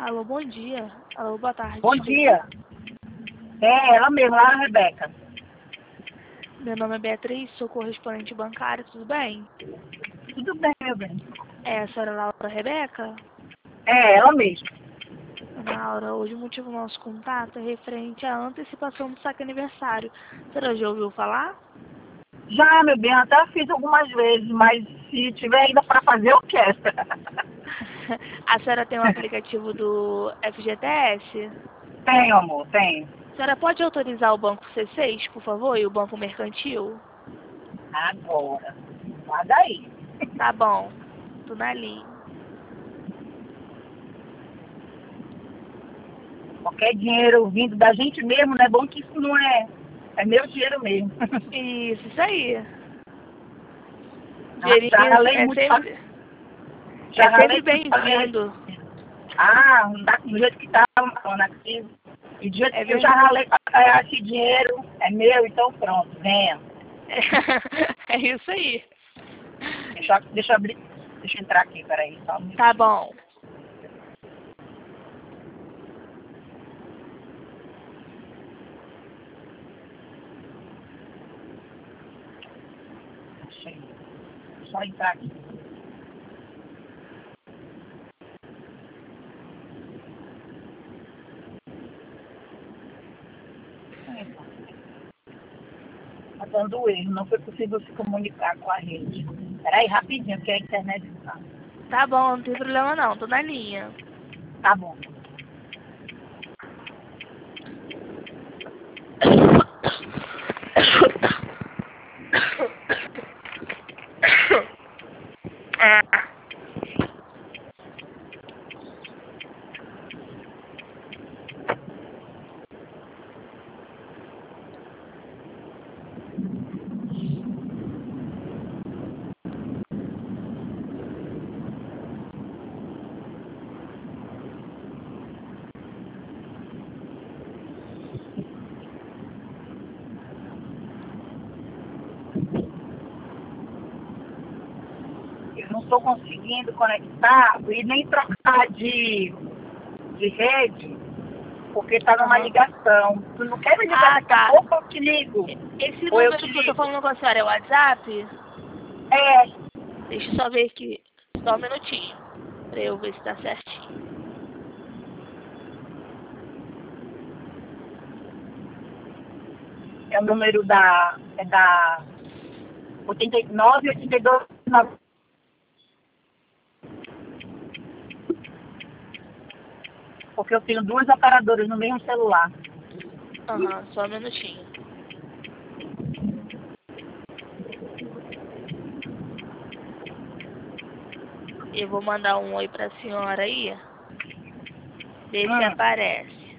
Alô, bom dia. Alô, boa tarde. Bom dia. É, ela mesma, a Rebeca. Meu nome é Beatriz, sou correspondente bancária, tudo bem? Tudo bem, meu bem? É a senhora Laura Rebeca? É, ela mesma. Ana Laura, hoje o motivo do nosso contato é referente à antecipação do saque aniversário. A senhora já ouviu falar? Já, meu bem, até fiz algumas vezes, mas se tiver ainda para fazer, eu quero. A senhora tem um aplicativo do FGTS? Tenho, amor, tenho. A senhora pode autorizar o Banco C6, por favor, e o Banco Mercantil? Agora. Guarda aí. Tá bom, tô na linha. Qualquer dinheiro vindo da gente mesmo, não é bom que isso não é. É meu dinheiro mesmo. Isso aí. Já Dinheirinho ralei é muito. sempre, Já é sempre ralei bem-vindo. Ah, não dá do jeito que tá, na crise. E do jeito É que eu já verdade. ralei para ganhar esse dinheiro, é meu, então pronto, venha. É isso aí. Deixa eu abrir. Deixa eu entrar aqui, peraí. Só um minutinho. Tá bom. Achei. Só entrar aqui. Tá dando erro, não foi possível se comunicar com a rede. Peraí, rapidinho, porque a internet tá. Tá bom, não tem problema não, tô na linha. Tá bom. Ah. Eu não estou conseguindo conectar e nem trocar de rede, porque tá numa Aham. ligação. Tu não quer me ligar daqui a Tá. pouco, eu te ligo. Esse Ou eu número te que eu tô ligo. falando com a senhora é o WhatsApp? É, Deixa eu só ver aqui. Só um minutinho. Pra eu ver se tá certinho. é o número da 89, 82, 9. Porque eu tenho duas operadoras no mesmo celular. Aham, só um minutinho. Eu vou mandar um oi pra senhora aí. Ver se aparece.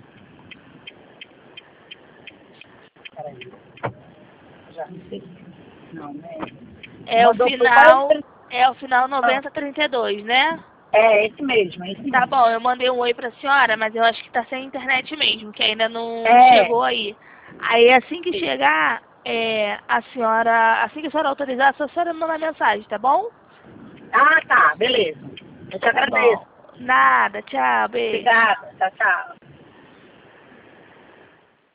Peraí. Já recebi. Não, né? É o Mandou final. foi É o final 9032, né? É, esse mesmo, é esse Tá mesmo. bom, eu mandei um oi pra senhora, mas eu acho que tá sem internet mesmo, que ainda não É. chegou aí. Aí assim que chegar, a senhora, assim que a senhora autorizar, a senhora me manda mensagem, tá bom? Ah, tá, beleza. Eu te Tá agradeço. bom. Nada, tchau, beijo. Obrigada. Tchau, tchau.